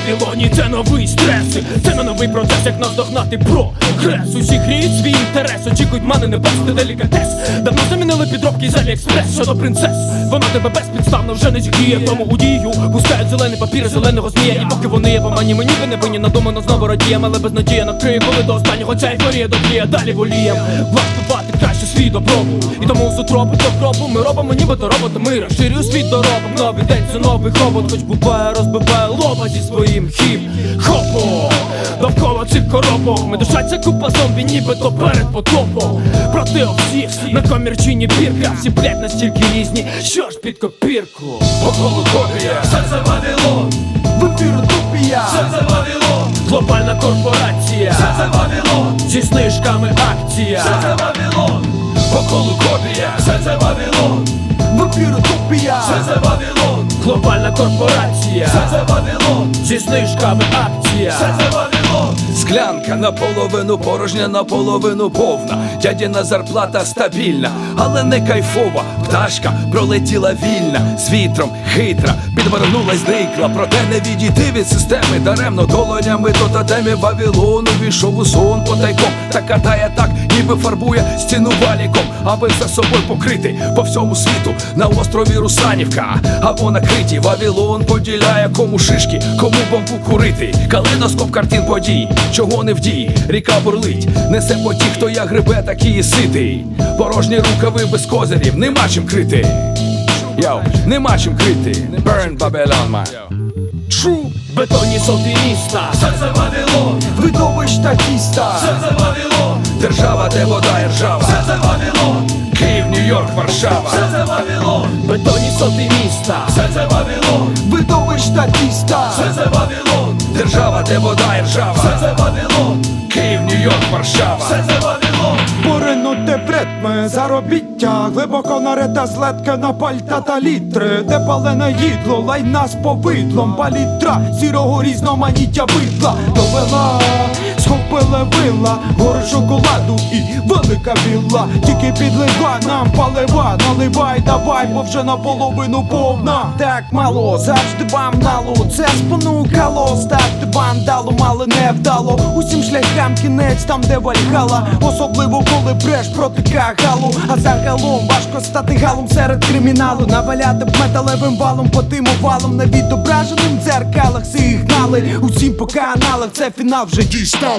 Вавилоні це новий стрес, це на новий процес, як наздогнати прогрес. Усі гріють свій інтерес, очікують мани небес, це делікатес. Давно замінили підробки з Аліекспрес. Щодо принцес, вона тебе безпідставно вже не зігріє. Тому у дію пускають зелений папір, зеленого змія. І поки вони є в омані, мені ви не винні, надумано знову радієм. Але безнадія накриє, коли до останнього ця ейфорія добріє. Далі волієм влаштувати краще свій добробут. І тому з утропу до кропу ми робимо нібито роботами. Розширюю світ доробок, новий день це новий хобот. Хоч буває, розбиває лоба зі своїм хіп-хопом. Довкола цих коробок медушаться купа зомбі, нібито перед потопом. Проти всіх на комірчині бірка. Всі блять настільки різні, що ж під копірку. Около копія, все це Вавилон. В ефір утопія, все це Вавилон. Глобальна корпорація, все це Вавилон. зі знижками акція, все це Вавилон. Около копія, все це Вавилон. В ефір утопія, все це Вавилон. Глобальна корпорація, все це Вавилон. зі знижками акція, все це Вавилон. Склянка наполовину порожня, наполовину повна. Дядіна зарплата стабільна, але не кайфова. Пташка пролетіла вільна, з вітром хитра, підвернулась, зникла. Проте не відійти від системи даремно. Долонями до тотемів Вавилон увійшов у сон потайком. Та катає так, ніби фарбує стіну валіком, аби за собою покрити по всьому світу. На острові Русанівка або накриті. Вавилон поділяє, кому шишки, кому бомбу курити. Калейдоскоп картин подій, чого не вдій. Ріка бурлить, несе потік, хто я грибе, такий і ситий. Порожні рукави без козирів, нема чим крити. Йоу, нема чим крити. Burn Babylon, man. True. Бетонні соти міста, Все це Вавилон. Видовищ та тіста, все це Вавилон. Держава, де вода і ржава, все це Вавилон. Київ, Нью-Йорк, Варшава, все це Вавилон. бетонні соти міста, Все це Вавилон. Видовищ та тіста, все це Вавилон. Держава, де вода і ржава, все це Вавилон. Київ, Нью-Йорк, Варшава, все це Вавилон. Поринути в ритми заробіття, глибоко нарита злетка на пальта та літри, де палене їдло, лайна з повидлом, палітра сірого різноманіття видла довела, схопили вила, гори шоколаду і велика вілла. Тільки підлива нам палива, наливай, давай, бо вже наполовину повна. Так мало, завжди вам нало, це спонукало, стати вандалом, але не вдало. Усім шляхам кінець там, де вальгала, особливо коли бреш проти кагалу. А загалом важко стати галом серед криміналу, наваляти б металевим валом по тим овалом, на відображеним дзеркалах сигнали. Усім по каналах, це фінал вже дістало.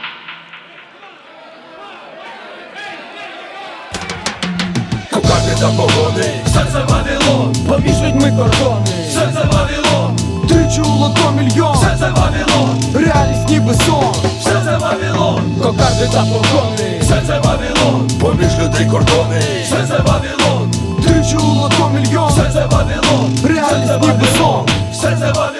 Кукати та погоди, все це Вавилон. поміж людьми кордони, Все це Вавилон. Тричі у лото мільйон, Все це Вавилон. реальність ніби сон. Все це Вавилон. кокарди та погони, Все це Вавилон. Поміж людей кордони, все це Вавилон. Тричі у лото мільйон, Все це Вавилон. реальність ніби сон. Все це Вавилон.